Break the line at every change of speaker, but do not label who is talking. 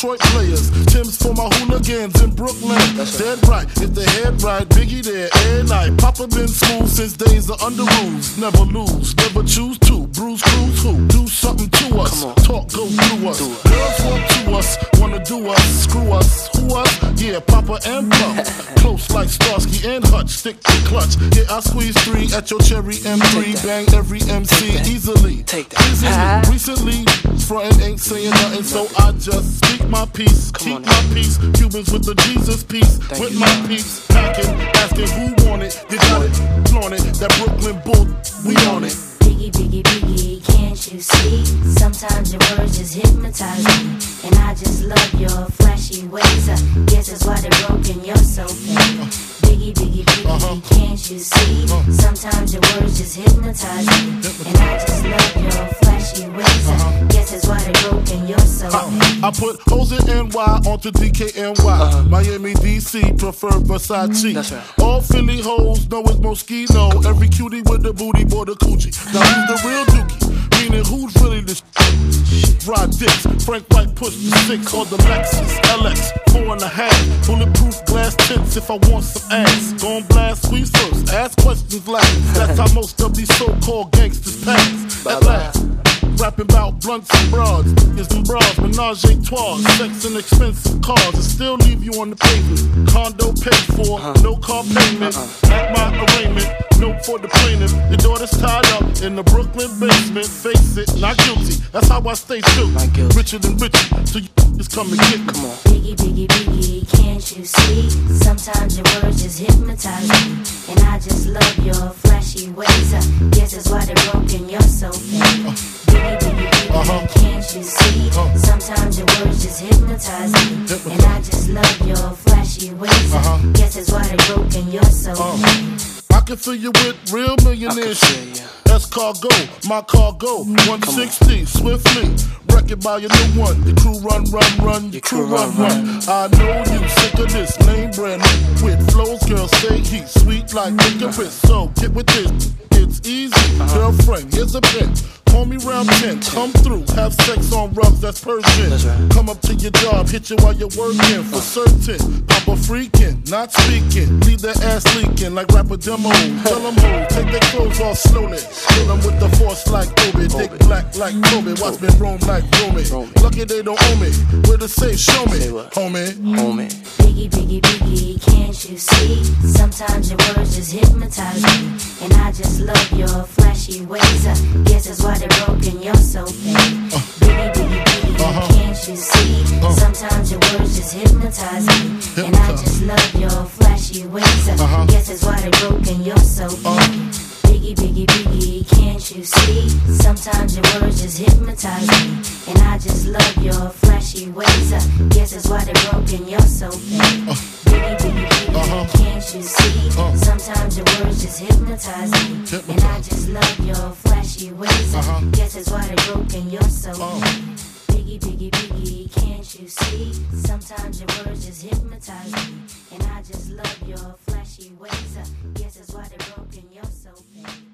Detroit players. Tim's for my hooligans in Brooklyn. Dead right, if the head right, Biggie there every night. Papa been smooth since days of under rules. Never lose, never choose to. Bruise, cruise, who? Do something to us. Talk, go through us. Girls want to us, wanna do us. Screw us, who us? Yeah, Papa and Puff. Close like Starsky and Hutch, stick to clutch. Yeah, I squeeze 3 at your cherry M3. Bang every MC easily. Recently, frontin' ain't saying nothing, so I just speak my peace. Keep my peace. Cubans with the Jesus peace. With my peace. Packing, asking who want it. You got it, flaunt it. That Brooklyn bull, we on it.
Biggie, Biggie, Biggie, can't you see? Sometimes your words just hypnotize me. And I just love your flashy ways. Guess that's why they're broken, you're so fake. Biggie, Biggie, Biggie, can't you see? Sometimes your words just hypnotize me. And I just love your flashy ways. Guess that's why they're broken, you're so fake.
I put hoes in NY onto DKNY. Miami, DC, prefer Versace.
That's right.
All Philly hoes know it's Moschino. Every cutie with the booty, boy, the coochie. Now who's the real dookie? Meaning who's really the Rod dicks. Frank White pushed the 6 on the Lexus LX 4.5. Bulletproof glass tints if I want some ass. Gon' blast, squeeze first, ask questions last. That's how most of these so-called gangsters pass. At last, rapping about blunts and broads, niggas and bras, menage a trois, sex and expensive cars, and still leave you on the pavement. Condo paid for, no car payment. At my arraignment, note for the plaintiff. Your daughter's tied up in the Brooklyn basement. Face it, not guilty. That's how I stay true. Richer than richer, so you just come and get me. Come on.
Biggie, Biggie, Biggie, can't you see? Sometimes your words just hypnotize me. And I just love your flashy ways. Guess that's why they're broken, you're so fake. Biggie, Biggie, Biggie, can't you see? Sometimes your words just hypnotize me. And I just love your flashy ways. Guess that's why they're broken, you're so fake.
I can fill you with real millionaire shit. That's cargo, my cargo. 160, swiftly. Wreck it by your new one. Your crew run, your crew run. I know you sick of this lame brand with flows, girl, say he's sweet like licorice. So get with this, it's easy. Girlfriend, here's a pin. Call me round 10, come through, have sex on rugs, that's Persian. Come up to your job, hit you while you're working, for certain. Papa freaking, not speaking, leave their ass leaking like rapper demo. Tell them who, take their clothes off slowly. Kill them with the force like Obi, dick black like Kobe, watch me roam like Romy. Lucky they don't owe me, where to say, show me, homie.
Biggie, Biggie, Biggie, can't you see? Sometimes your words just hypnotize me. And I just love your flashy ways. Guess that's why they're broken, you're so fake. Biggie, Biggie, Biggie, can't you see? Sometimes your words just hypnotize me. And I just love your flashy ways. Guess that's why they're broken, you're so fake. Biggie, Biggie, Biggie, can't you see? Sometimes your words just hypnotize me. And I just love your flashy ways. Guess that's why they're broken, you're so fake. Biggie, Biggie, Biggie, can't you see? Sometimes your words just hypnotize me. And I just love your flashy ways. Guess that's why they're broken, you're so fake. Biggie, Biggie, Biggie, can't you see? Sometimes your words just hypnotize me. And I just love your flashy ways. Guess that's why they're broken, you're so fake.